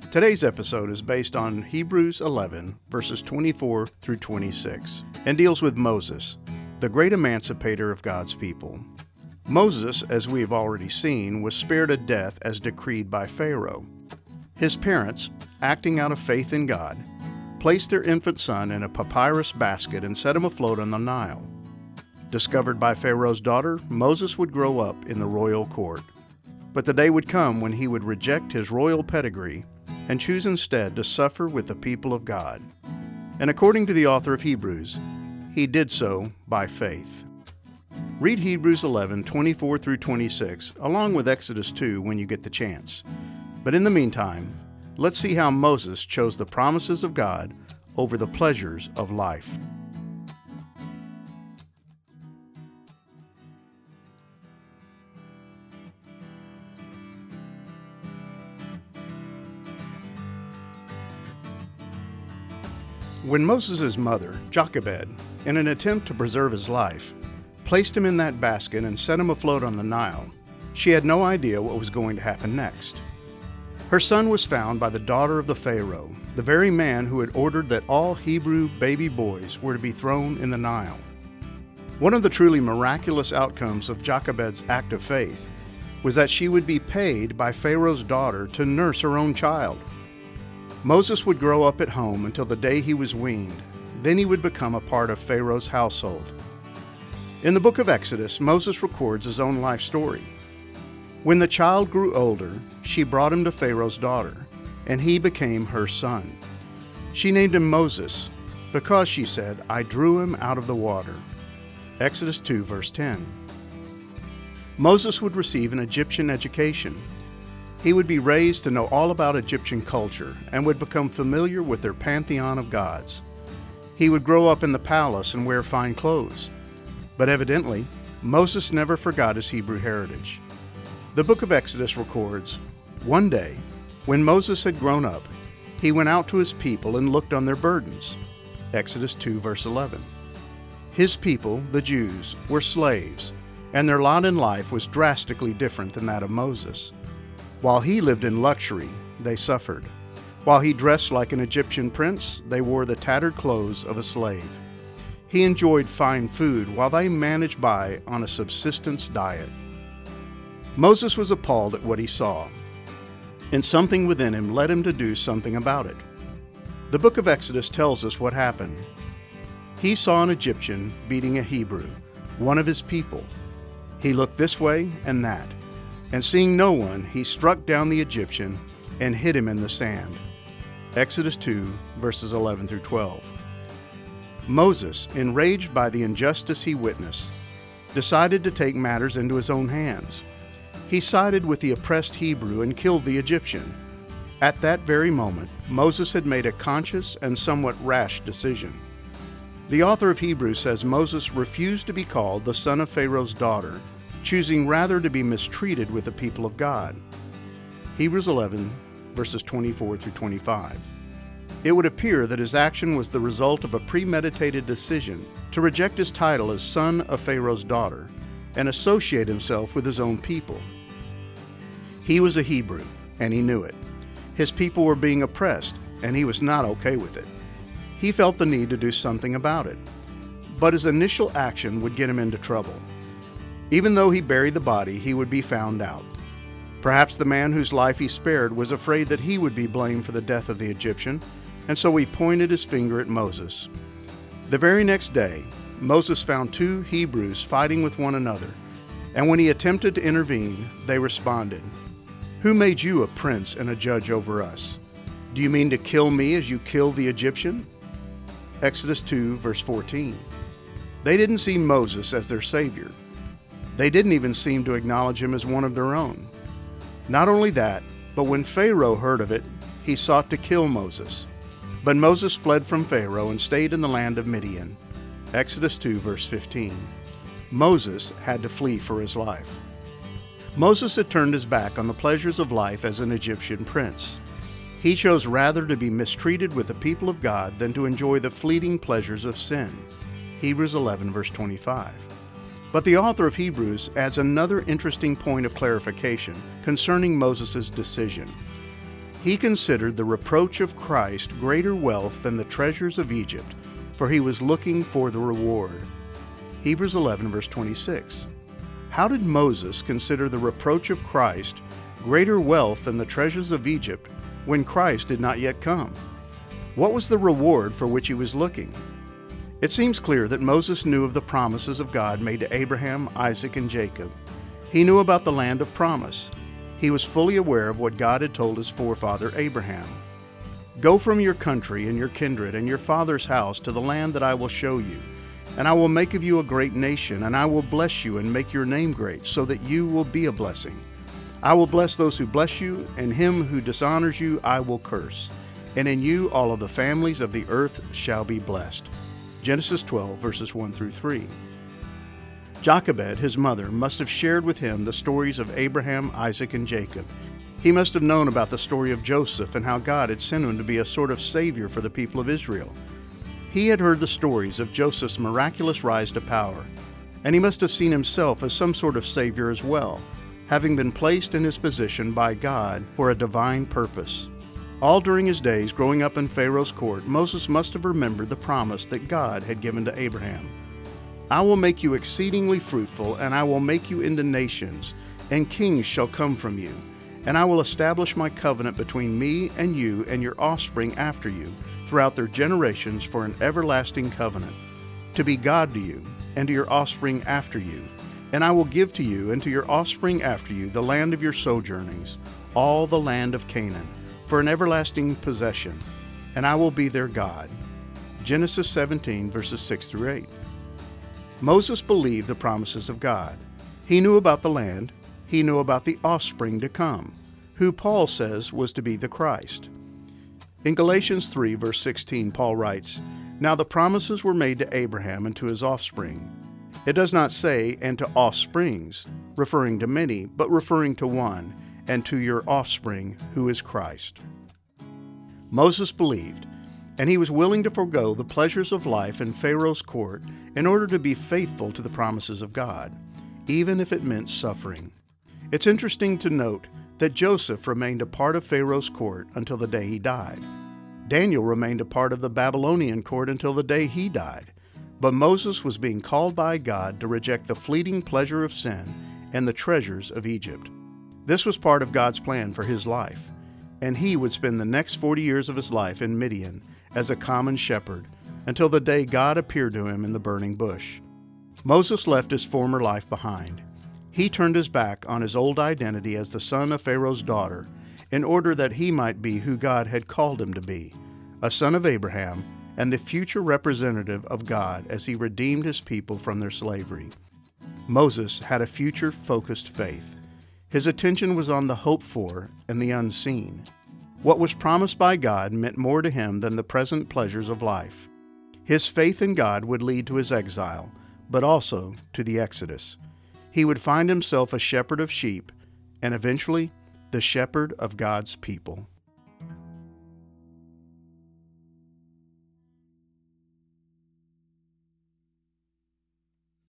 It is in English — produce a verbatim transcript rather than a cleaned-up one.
Today's episode is based on Hebrews eleven, verses twenty-four through twenty-six, and deals with Moses, the great emancipator of God's people. Moses, as we have already seen, was spared a death as decreed by Pharaoh. His parents, acting out of faith in God, placed their infant son in a papyrus basket and set him afloat on the Nile. Discovered by Pharaoh's daughter, Moses would grow up in the royal court. But the day would come when he would reject his royal pedigree and choose instead to suffer with the people of God. And according to the author of Hebrews, he did so by faith. Read Hebrews eleven, twenty-four through twenty-six, along with Exodus two when you get the chance. But in the meantime, let's see how Moses chose the promises of God over the pleasures of life. When Moses' mother, Jochebed, in an attempt to preserve his life, placed him in that basket and set him afloat on the Nile, she had no idea what was going to happen next. Her son was found by the daughter of the Pharaoh, the very man who had ordered that all Hebrew baby boys were to be thrown in the Nile. One of the truly miraculous outcomes of Jochebed's act of faith was that she would be paid by Pharaoh's daughter to nurse her own child. Moses would grow up at home until the day he was weaned. Then he would become a part of Pharaoh's household. In the book of Exodus, Moses records his own life story. When the child grew older, she brought him to Pharaoh's daughter, and he became her son. She named him Moses, because, she said, I drew him out of the water. Exodus two, verse ten. Moses would receive an Egyptian education. He would be raised to know all about Egyptian culture and would become familiar with their pantheon of gods. He would grow up in the palace and wear fine clothes. But evidently, Moses never forgot his Hebrew heritage. The book of Exodus records, one day, when Moses had grown up, he went out to his people and looked on their burdens. Exodus two, verse eleven. His people, the Jews, were slaves, and their lot in life was drastically different than that of Moses. While he lived in luxury, they suffered. While he dressed like an Egyptian prince, they wore the tattered clothes of a slave. He enjoyed fine food while they managed by on a subsistence diet. Moses was appalled at what he saw, and something within him led him to do something about it. The book of Exodus tells us what happened. He saw an Egyptian beating a Hebrew, one of his people. He looked this way and that, and seeing no one, he struck down the Egyptian and hid him in the sand. Exodus two, verses eleven through twelve. Moses, enraged by the injustice he witnessed, decided to take matters into his own hands. He sided with the oppressed Hebrew and killed the Egyptian. At that very moment, Moses had made a conscious and somewhat rash decision. The author of Hebrews says Moses refused to be called the son of Pharaoh's daughter, choosing rather to be mistreated with the people of God. Hebrews eleven, verses twenty-four through twenty-five. It would appear that his action was the result of a premeditated decision to reject his title as son of Pharaoh's daughter and associate himself with his own people. He was a Hebrew, and he knew it. His people were being oppressed, and he was not okay with it. He felt the need to do something about it, but his initial action would get him into trouble. Even though he buried the body, he would be found out. Perhaps the man whose life he spared was afraid that he would be blamed for the death of the Egyptian, and so he pointed his finger at Moses. The very next day, Moses found two Hebrews fighting with one another, and when he attempted to intervene, they responded, Who made you a prince and a judge over us? Do you mean to kill me as you killed the Egyptian? Exodus two, verse fourteen. They didn't see Moses as their savior. They didn't even seem to acknowledge him as one of their own. Not only that, but when Pharaoh heard of it, he sought to kill Moses. But Moses fled from Pharaoh and stayed in the land of Midian. Exodus two, verse fifteen. Moses had to flee for his life. Moses had turned his back on the pleasures of life as an Egyptian prince. He chose rather to be mistreated with the people of God than to enjoy the fleeting pleasures of sin. Hebrews eleven, verse twenty-five. But the author of Hebrews adds another interesting point of clarification concerning Moses' decision. He considered the reproach of Christ greater wealth than the treasures of Egypt, for he was looking for the reward. Hebrews eleven, verse twenty-six. How did Moses consider the reproach of Christ greater wealth than the treasures of Egypt when Christ did not yet come? What was the reward for which he was looking? It seems clear that Moses knew of the promises of God made to Abraham, Isaac, and Jacob. He knew about the land of promise. He was fully aware of what God had told his forefather Abraham. Go from your country and your kindred and your father's house to the land that I will show you, and I will make of you a great nation, and I will bless you and make your name great, so that you will be a blessing. I will bless those who bless you, and him who dishonors you I will curse. And in you all of the families of the earth shall be blessed. Genesis twelve, verses one through three. Jochebed, his mother, must have shared with him the stories of Abraham, Isaac, and Jacob. He must have known about the story of Joseph and how God had sent him to be a sort of savior for the people of Israel. He had heard the stories of Joseph's miraculous rise to power, and he must have seen himself as some sort of savior as well, having been placed in his position by God for a divine purpose. All during his days growing up in Pharaoh's court, Moses must have remembered the promise that God had given to Abraham. I will make you exceedingly fruitful, and I will make you into nations, and kings shall come from you. And I will establish my covenant between me and you and your offspring after you, throughout their generations for an everlasting covenant, to be God to you, and to your offspring after you. And I will give to you and to your offspring after you the land of your sojournings, all the land of Canaan, for an everlasting possession, and I will be their God. Genesis seventeen, verses six through eight. Moses believed the promises of God. He knew about the land. He knew about the offspring to come, who Paul says was to be the Christ. In Galatians three, verse sixteen, Paul writes, Now the promises were made to Abraham and to his offspring. It does not say, and to offsprings, referring to many, but referring to one, and to your offspring, who is Christ. Moses believed, and he was willing to forego the pleasures of life in Pharaoh's court in order to be faithful to the promises of God, even if it meant suffering. It's interesting to note that Joseph remained a part of Pharaoh's court until the day he died. Daniel remained a part of the Babylonian court until the day he died. But Moses was being called by God to reject the fleeting pleasure of sin and the treasures of Egypt. This was part of God's plan for his life, and he would spend the next forty years of his life in Midian as a common shepherd until the day God appeared to him in the burning bush. Moses left his former life behind. He turned his back on his old identity as the son of Pharaoh's daughter in order that he might be who God had called him to be, a son of Abraham and the future representative of God as he redeemed his people from their slavery. Moses had a future-focused faith. His attention was on the hoped for and the unseen. What was promised by God meant more to him than the present pleasures of life. His faith in God would lead to his exile, but also to the Exodus. He would find himself a shepherd of sheep, and eventually the shepherd of God's people.